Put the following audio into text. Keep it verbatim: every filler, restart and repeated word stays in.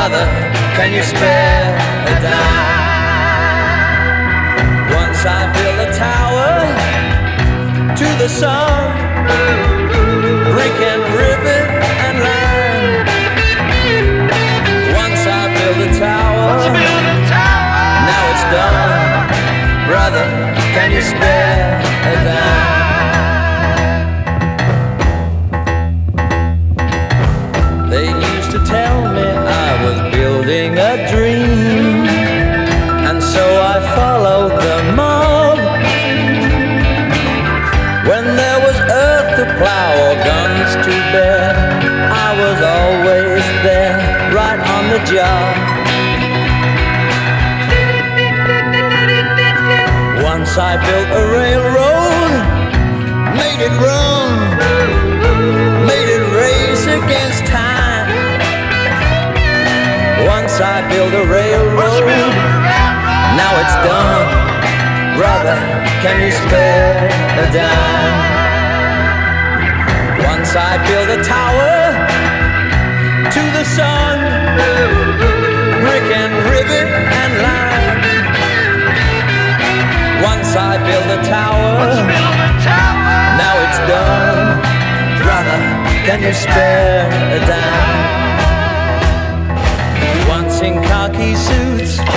Brother, can you spare a dime? Once I built a tower to the sun, brick and rivet and lime. Once I built a tower, now it's done. Brother, can you spare a dime? They used to tell me I was building a dream, and so I followed the mob. When there was earth to plow or guns to bear, I was always there, right on the job. Once I built a railroad, made it run, made it race against time. Once I built a railroad, now it's done. Brother, can you spare a dime? Once I built a tower to the sun, brick and rivet and lime. Once I built a tower, now it's done. Brother, can you spare a dime? Once in khaki suits,